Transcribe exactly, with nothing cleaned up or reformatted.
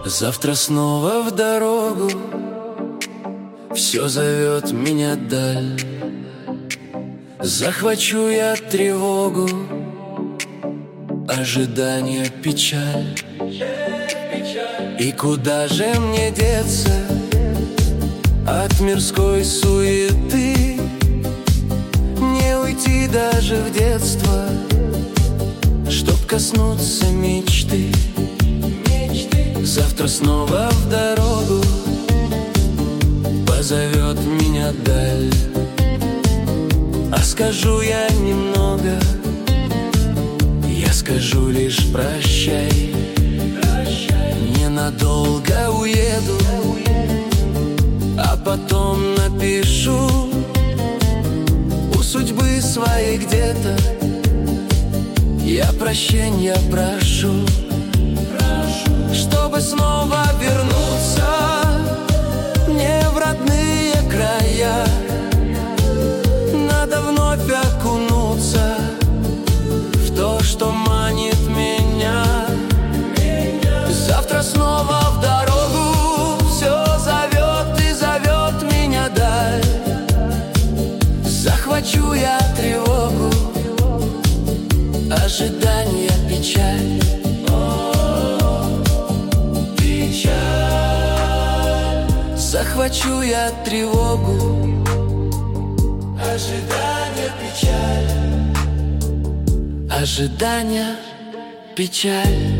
Завтра снова в дорогу, все зовет меня даль. Захвачу я тревогу, ожидание, печаль. И куда же мне деться от мирской суеты? Не уйти даже в детство, чтоб коснуться мечты. Завтра снова в дорогу позовет меня даль. А скажу я немного, я скажу лишь прощай. Ненадолго уеду, а потом напишу у судьбы своей где-то я прощенья прошу, чтобы снова вернуться мне в родные края. Надо вновь окунуться в то, что манит меня. Завтра снова в дорогу, все зовет и зовет меня даль. Захвачу я тревогу, ожидание, печаль. Захвачу я тревогу, ожидание, печаль. Ожидание, печаль.